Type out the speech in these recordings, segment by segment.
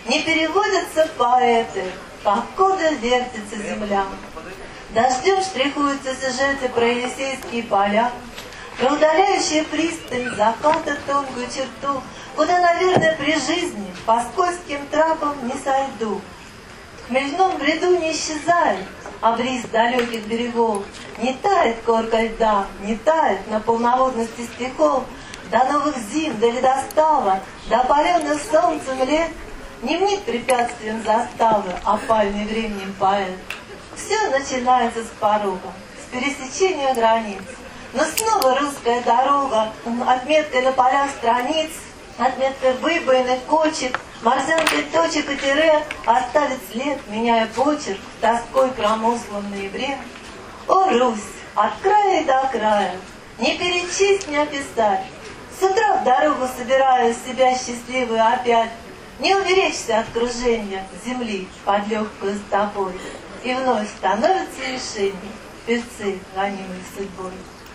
Не переводятся поэты, покуда вертится земля. Дождем штрихуются сюжеты про Елисейские поля, про удаляющие пристань заката тонкую черту, куда, наверное, при жизни по скользким тропам не сойду. В хмельном бреду не исчезает обрис далеких берегов, не тает корка льда, не тает на полноводности стихов. До новых зим, до ледостава, до опаленных солнцем лет не мнит препятствием заставы, опальный временем поэт. Все начинается с порога, с пересечения границ. Но снова русская дорога, отметкой на полях страниц, отметкой выбоенных кочек, морзянкой точек и тире оставит след, меняя почерк, тоской промозглым в ноябре. О, Русь, от края до края, не перечесть, не описать. С утра в дорогу собираю себя счастливую опять, не уберечься от кружения земли под легкую стопой. И вновь становятся решения певцы, гонимые судьбой.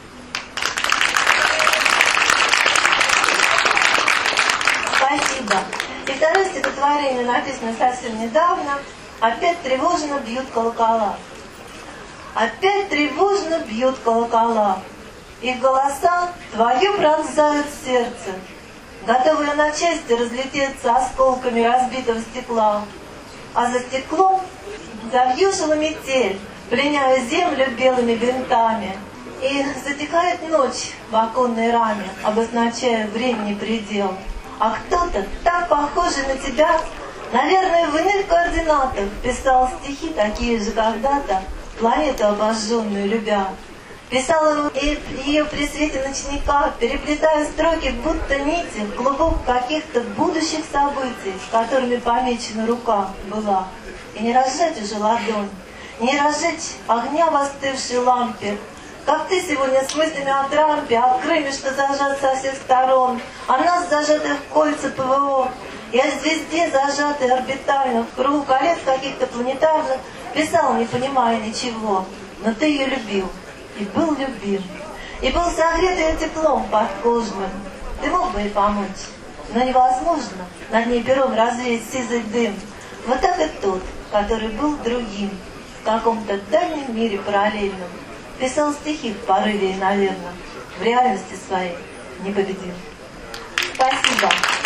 Спасибо. И второе стихотворение написано совсем недавно. Опять тревожно бьют колокола. Опять тревожно бьют колокола. Их голоса твое пронзают сердце, готовые на части разлететься осколками разбитого стекла. А за стеклом завьюжила метель, пленяя землю белыми бинтами. И затихает ночь в оконной раме, обозначая времени предел. А кто-то, так похожий на тебя, наверное, в иных координатах писал стихи такие же когда-то, планету обожженную любя. Писал ее при свете ночника, переплетая строки, будто нити в клубок каких-то будущих событий, с которыми помечена рука была. И не разжать уже ладонь, не разжечь огня в остывшей лампе, как ты сегодня с мыслями о Трампе, о Крыме, что зажат со всех сторон, о нас, зажатых в кольца ПВО, и о звезде, зажатой орбитально в кругу колец каких-то планетарных, писал, не понимая ничего, но ты ее любил. И был любим, и был согрет ее теплом подкожным. Ты мог бы ей помочь, но невозможно над ней пером развеять сизый дым. Вот так и тот, который был другим, в каком-то дальнем мире параллельном, писал стихи в порыве и, наверное, в реальности своей непобедим. Спасибо.